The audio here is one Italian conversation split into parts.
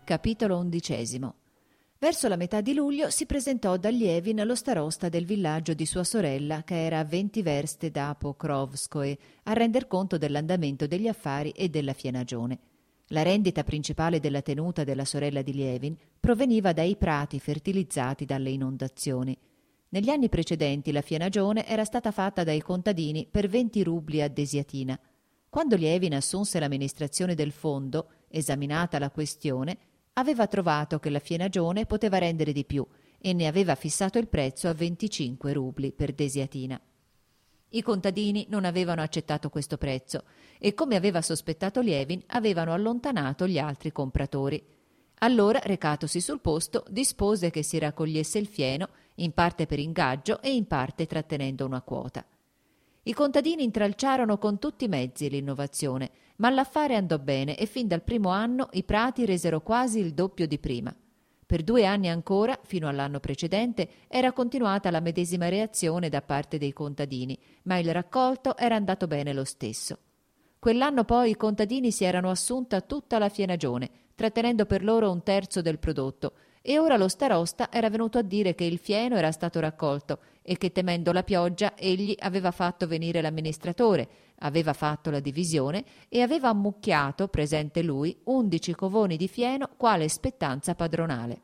Capitolo 11. Verso la metà di luglio si presentò da Lievin lo starosta del villaggio di sua sorella, che era a 20 verste da Pokrovskoe, a render conto dell'andamento degli affari e della fienagione. La rendita principale della tenuta della sorella di Lievin proveniva dai prati fertilizzati dalle inondazioni. Negli anni precedenti la fienagione era stata fatta dai contadini per 20 rubli a desiatina. Quando Lievin assunse l'amministrazione del fondo, esaminata la questione, aveva trovato che la fienagione poteva rendere di più e ne aveva fissato il prezzo a 25 rubli per desiatina. I contadini non avevano accettato questo prezzo e, come aveva sospettato Lievin, avevano allontanato gli altri compratori. Allora, recatosi sul posto, dispose che si raccogliesse il fieno, in parte per ingaggio e in parte trattenendo una quota. I contadini intralciarono con tutti i mezzi l'innovazione, ma l'affare andò bene e fin dal primo anno i prati resero quasi il doppio di prima. Per 2 anni ancora, fino all'anno precedente, era continuata la medesima reazione da parte dei contadini, ma il raccolto era andato bene lo stesso. Quell'anno poi i contadini si erano assunta tutta la fienagione, trattenendo per loro 1/3 del prodotto, e ora lo starosta era venuto a dire che il fieno era stato raccolto e che, temendo la pioggia, egli aveva fatto venire l'amministratore, aveva fatto la divisione e aveva ammucchiato, presente lui, 11 covoni di fieno quale spettanza padronale.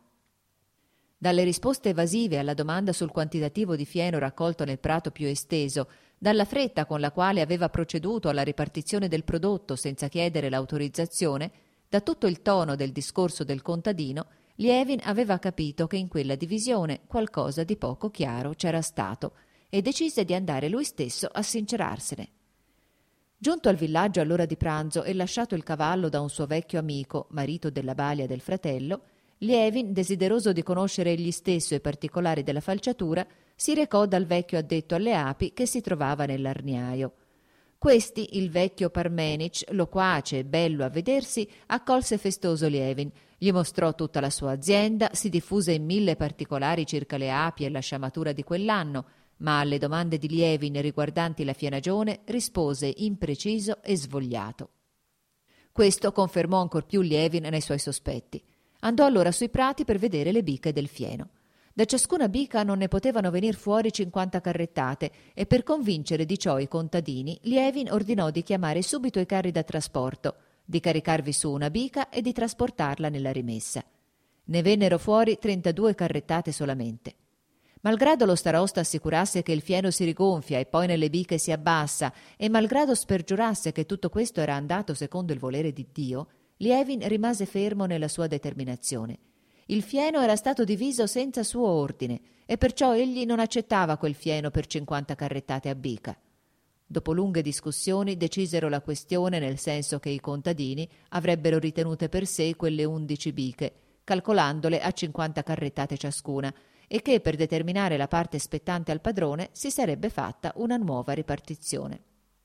Dalle risposte evasive alla domanda sul quantitativo di fieno raccolto nel prato più esteso, dalla fretta con la quale aveva proceduto alla ripartizione del prodotto senza chiedere l'autorizzazione, da tutto il tono del discorso del contadino, Lievin aveva capito che in quella divisione qualcosa di poco chiaro c'era stato e decise di andare lui stesso a sincerarsene. Giunto al villaggio all'ora di pranzo e lasciato il cavallo da un suo vecchio amico, marito della balia del fratello, Lievin, desideroso di conoscere egli stesso i particolari della falciatura, si recò dal vecchio addetto alle api che si trovava nell'arniaio. Questi, il vecchio Parmenich, loquace e bello a vedersi, accolse festoso Lievin, gli mostrò tutta la sua azienda, si diffuse in 1000 particolari circa le api e la sciamatura di quell'anno, ma alle domande di Lievin riguardanti la fienagione rispose impreciso e svogliato. Questo confermò ancor più Lievin nei suoi sospetti. Andò allora sui prati per vedere le biche del fieno. Da ciascuna bica non ne potevano venir fuori 50 carrettate e per convincere di ciò i contadini, Lievin ordinò di chiamare subito i carri da trasporto, di caricarvi su una bica e di trasportarla nella rimessa. Ne vennero fuori 32 carrettate solamente. Malgrado lo starosta assicurasse che il fieno si rigonfia e poi nelle biche si abbassa, e malgrado spergiurasse che tutto questo era andato secondo il volere di Dio, Lievin rimase fermo nella sua determinazione. Il fieno era stato diviso senza suo ordine e perciò egli non accettava quel fieno per 50 carrettate a bica. Dopo lunghe discussioni decisero la questione nel senso che i contadini avrebbero ritenute per sé quelle 11 biche, calcolandole a 50 carrettate ciascuna, e che per determinare la parte spettante al padrone si sarebbe fatta una nuova ripartizione.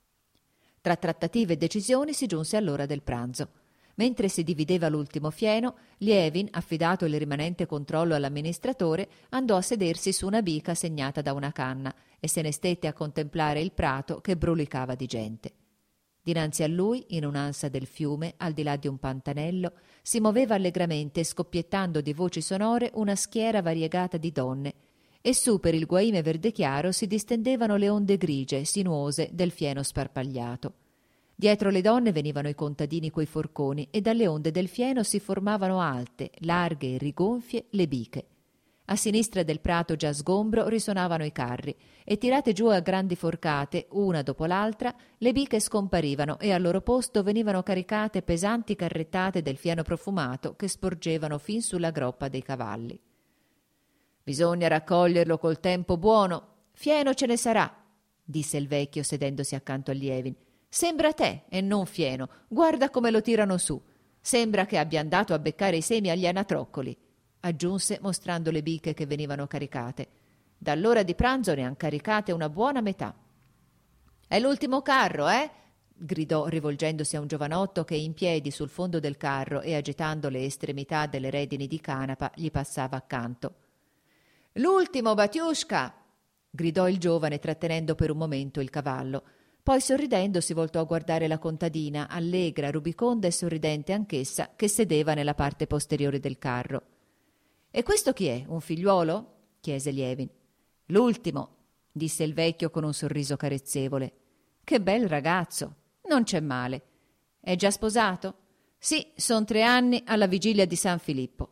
Tra trattative e decisioni si giunse all'ora del pranzo. Mentre si divideva l'ultimo fieno, Lievin, affidato il rimanente controllo all'amministratore, andò a sedersi su una bica segnata da una canna e se ne stette a contemplare il prato che brulicava di gente. Dinanzi a lui, in un'ansa del fiume, al di là di un pantanello, si muoveva allegramente, scoppiettando di voci sonore, una schiera variegata di donne, e su per il guaime verde chiaro si distendevano le onde grigie, sinuose, del fieno sparpagliato. Dietro le donne venivano i contadini coi forconi e dalle onde del fieno si formavano alte, larghe e rigonfie le biche. A sinistra del prato già sgombro risonavano i carri e tirate giù a grandi forcate, una dopo l'altra, le biche scomparivano e al loro posto venivano caricate pesanti carrettate del fieno profumato che sporgevano fin sulla groppa dei cavalli. «Bisogna raccoglierlo col tempo buono. Fieno ce ne sarà», disse il vecchio sedendosi accanto a Lievin. «Sembra te e non fieno. Guarda come lo tirano su. Sembra che abbia andato a beccare i semi agli anatroccoli», aggiunse mostrando le biche che venivano caricate. «Dall'ora di pranzo ne han caricate una buona metà». «È l'ultimo carro, eh?» gridò rivolgendosi a un giovanotto che in piedi sul fondo del carro e agitando le estremità delle redini di canapa gli passava accanto. «L'ultimo, Batiushka!» gridò il giovane trattenendo per un momento il cavallo. Poi sorridendo si voltò a guardare la contadina, allegra, rubiconda e sorridente anch'essa, che sedeva nella parte posteriore del carro. «E questo chi è? Un figliuolo?» chiese Lievin. «L'ultimo», disse il vecchio con un sorriso carezzevole. «Che bel ragazzo! Non c'è male. È già sposato?» «Sì, son 3 anni alla vigilia di San Filippo».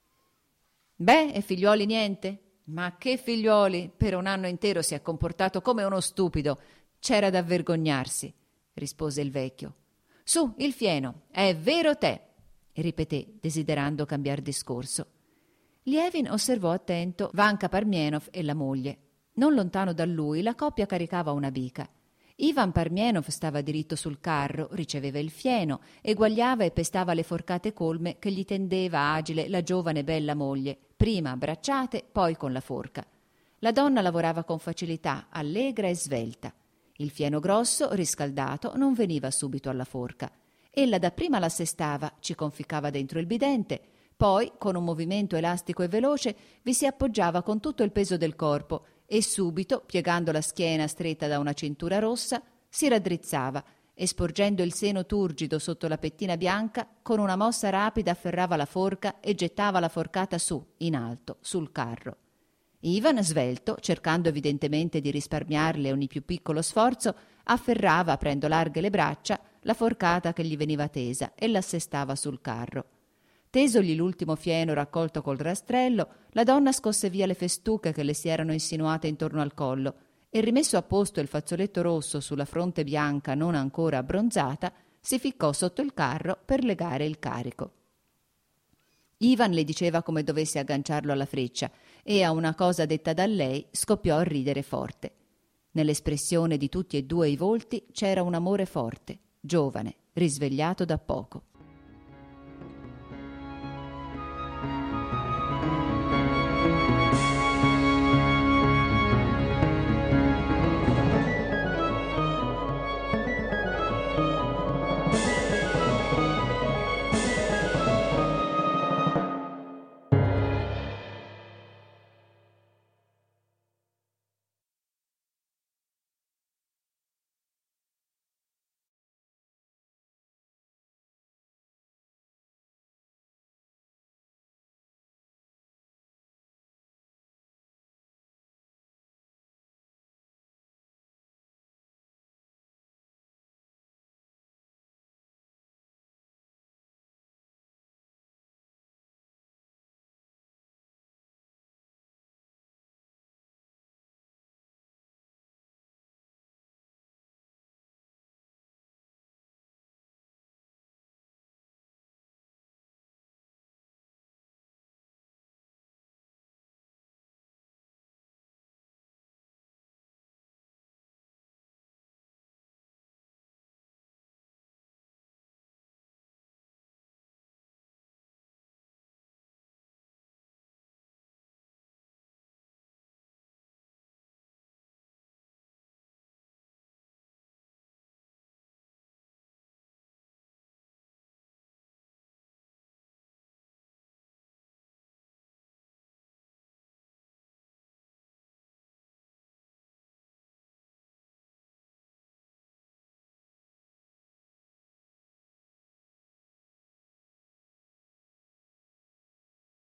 «Beh, e figliuoli niente?» «Ma che figliuoli! Per un anno intero si è comportato come uno stupido. C'era da vergognarsi», rispose il vecchio. «Su, il fieno, è vero te», ripeté, desiderando cambiar discorso. Lievin osservò attento Vanka Parmenov e la moglie. Non lontano da lui la coppia caricava una bica. Ivan Parmenov stava diritto sul carro, riceveva il fieno, eguagliava e pestava le forcate colme che gli tendeva agile la giovane bella moglie, prima a bracciate, poi con la forca. La donna lavorava con facilità, allegra e svelta. Il fieno grosso, riscaldato, non veniva subito alla forca. Ella dapprima l'assestava, ci conficcava dentro il bidente, poi, con un movimento elastico e veloce, vi si appoggiava con tutto il peso del corpo e subito, piegando la schiena stretta da una cintura rossa, si raddrizzava e, sporgendo il seno turgido sotto la pettina bianca, con una mossa rapida afferrava la forca e gettava la forcata su, in alto, sul carro. Ivan, svelto, cercando evidentemente di risparmiarle ogni più piccolo sforzo, afferrava, aprendo larghe le braccia, la forcata che gli veniva tesa e l'assestava sul carro. Tesogli l'ultimo fieno raccolto col rastrello, la donna scosse via le festuche che le si erano insinuate intorno al collo e, rimesso a posto il fazzoletto rosso sulla fronte bianca non ancora abbronzata, si ficcò sotto il carro per legare il carico. Ivan le diceva come dovesse agganciarlo alla freccia e a una cosa detta da lei scoppiò a ridere forte. Nell'espressione di tutti e due i volti c'era un amore forte, giovane, risvegliato da poco.